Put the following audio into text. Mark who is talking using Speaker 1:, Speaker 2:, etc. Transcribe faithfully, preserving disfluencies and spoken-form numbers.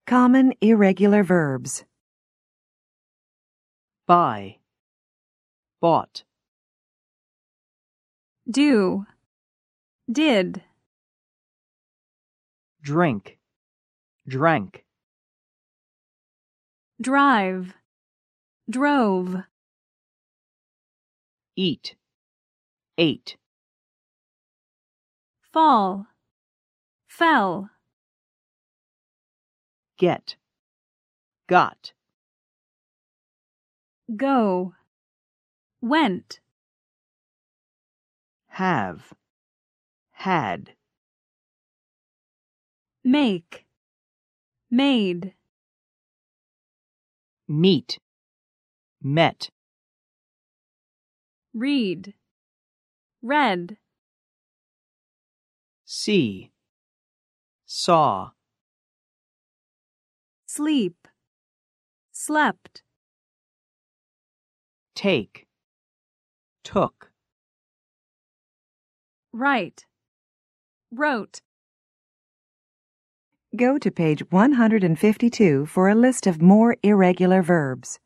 Speaker 1: Common irregular verbs.
Speaker 2: Buy. Bought.
Speaker 3: Do. Did.
Speaker 2: Drink. Drank.
Speaker 3: Drive. Drove.
Speaker 2: Eat. Ate.
Speaker 3: Fall. Fell.
Speaker 2: Get. Got.
Speaker 3: Go. Went.
Speaker 2: Have. Had.
Speaker 3: Make. Made.
Speaker 2: Meet. Met.
Speaker 3: Read. Read.
Speaker 2: See. Saw.
Speaker 3: Sleep. Slept.
Speaker 2: Take. Took.
Speaker 3: Write. Wrote.
Speaker 1: Go to page one hundred fifty-two for a list of more irregular verbs.